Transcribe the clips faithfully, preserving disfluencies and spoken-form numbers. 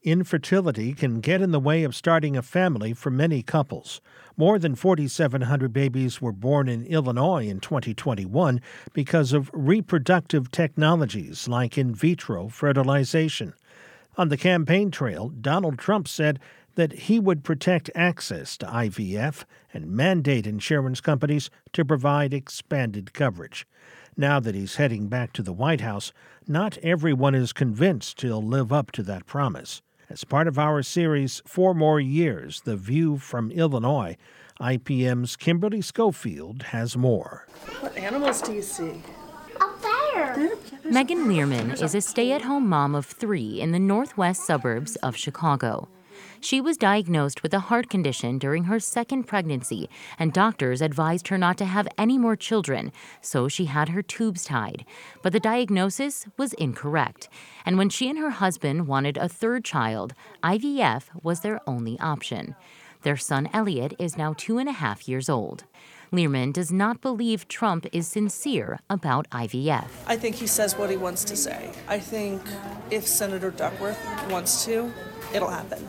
Infertility can get in the way of starting a family for many couples. More than four thousand seven hundred babies were born in Illinois in twenty twenty-one because of reproductive technologies like in vitro fertilization. On the campaign trail, Donald Trump said that he would protect access to I V F and mandate insurance companies to provide expanded coverage. Now that he's heading back to the White House, not everyone is convinced he'll live up to that promise. As part of our series, Four More Years, The View from Illinois, I P M's Kimberly Schofield has more. What animals do you see? A bear. Megan Learman is a stay-at-home mom of three in the northwest suburbs of Chicago. She was diagnosed with a heart condition during her second pregnancy, and doctors advised her not to have any more children, so she had her tubes tied. But the diagnosis was incorrect, and when she and her husband wanted a third child, I V F was their only option. Their son Elliot is now two and a half years old. Learman does not believe Trump is sincere about I V F. I think he says what he wants to say. I think if Senator Duckworth wants to, it'll happen.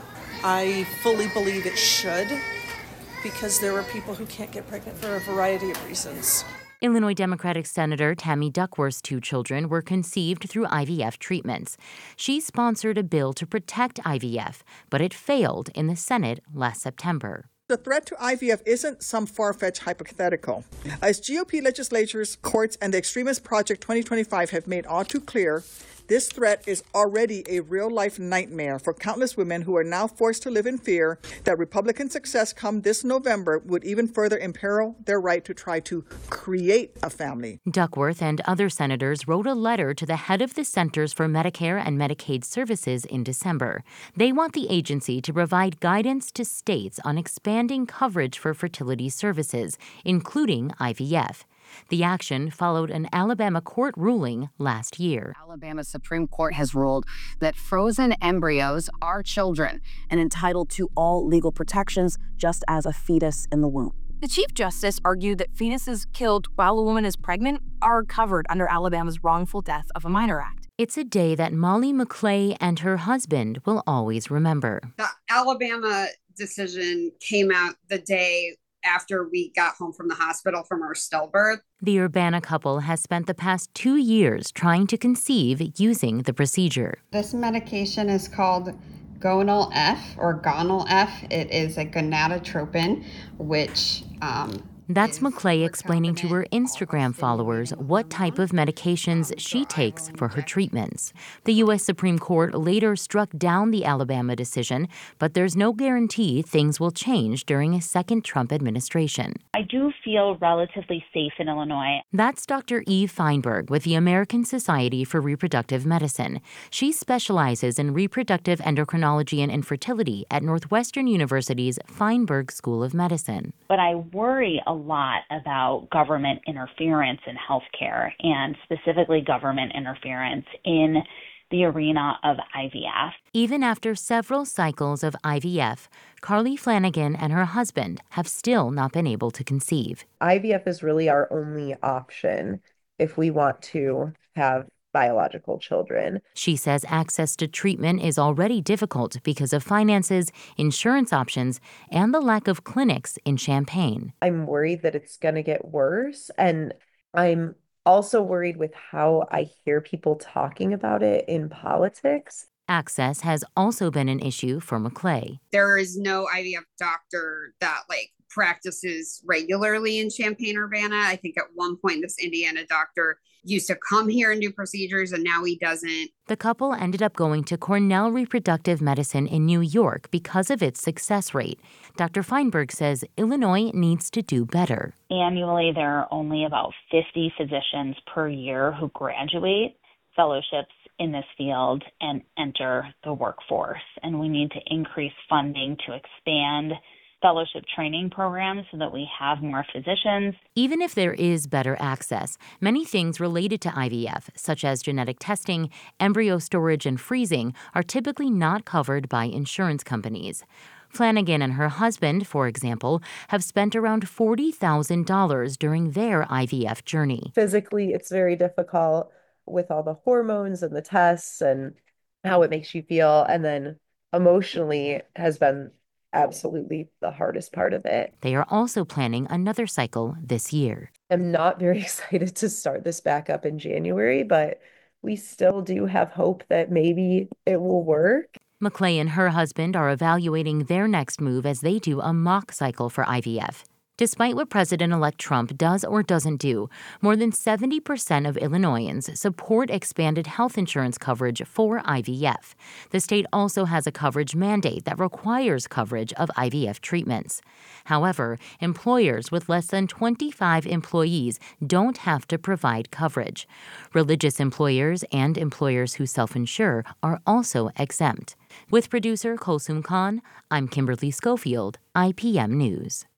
I fully believe it should, because there are people who can't get pregnant for a variety of reasons. Illinois Democratic Senator Tammy Duckworth's two children were conceived through I V F treatments. She sponsored a bill to protect I V F, but it failed in the Senate last September. The threat to I V F isn't some far-fetched hypothetical. As G O P legislatures, courts, and the Extremist Project twenty twenty-five have made all too clear, this threat is already a real-life nightmare for countless women who are now forced to live in fear that Republican success come this November would even further imperil their right to try to create a family. Duckworth and other senators wrote a letter to the head of the Centers for Medicare and Medicaid Services in December. They want the agency to provide guidance to states on expanding coverage for fertility services, including I V F. The action followed an Alabama court ruling last year. Alabama Supreme Court has ruled that frozen embryos are children and entitled to all legal protections, just as a fetus in the womb. The Chief Justice argued that fetuses killed while a woman is pregnant are covered under Alabama's Wrongful Death of a Minor Act. It's a day that Molly McClay and her husband will always remember. The Alabama decision came out the day after we got home from the hospital from our stillbirth. The Urbana couple has spent the past two years trying to conceive using the procedure. This medication is called Gonal F or Gonal F. It is a gonadotropin, which um, That's McClay explaining to her Instagram followers what type of medications she takes for her treatments. The U S Supreme Court later struck down the Alabama decision, but there's no guarantee things will change during a second Trump administration. I do feel relatively safe in Illinois. That's Doctor Eve Feinberg with the American Society for Reproductive Medicine. She specializes in reproductive endocrinology and infertility at Northwestern University's Feinberg School of Medicine. But I worry a lot about government interference in healthcare, and specifically government interference in the arena of I V F. Even after several cycles of I V F, Carly Flanagan and her husband have still not been able to conceive. I V F is really our only option if we want to have biological children. She says access to treatment is already difficult because of finances, insurance options, and the lack of clinics in Champaign. I'm worried that it's going to get worse, and I'm also worried with how I hear people talking about it in politics. Access has also been an issue for McClay. There is no I V F doctor that like practices regularly in Champaign-Urbana. I think at one point this Indiana doctor used to come here and do procedures, and now he doesn't. The couple ended up going to Cornell Reproductive Medicine in New York because of its success rate. Doctor Feinberg says Illinois needs to do better. Annually, there are only about fifty physicians per year who graduate fellowships in this field and enter the workforce. And we need to increase funding to expand fellowship training programs so that we have more physicians. Even if there is better access, many things related to I V F, such as genetic testing, embryo storage, and freezing, are typically not covered by insurance companies. Flanagan and her husband, for example, have spent around forty thousand dollars during their I V F journey. Physically, it's very difficult with all the hormones and the tests and how it makes you feel. And then emotionally has been absolutely the hardest part of it. They are also planning another cycle this year. I'm not very excited to start this back up in January, but we still do have hope that maybe it will work. McClay and her husband are evaluating their next move as they do a mock cycle for I V F. Despite what President-elect Trump does or doesn't do, more than seventy percent of Illinoisans support expanded health insurance coverage for I V F. The state also has a coverage mandate that requires coverage of I V F treatments. However, employers with less than twenty-five employees don't have to provide coverage. Religious employers and employers who self-insure are also exempt. With producer Kulsum Khan, I'm Kimberly Schofield, I P M News.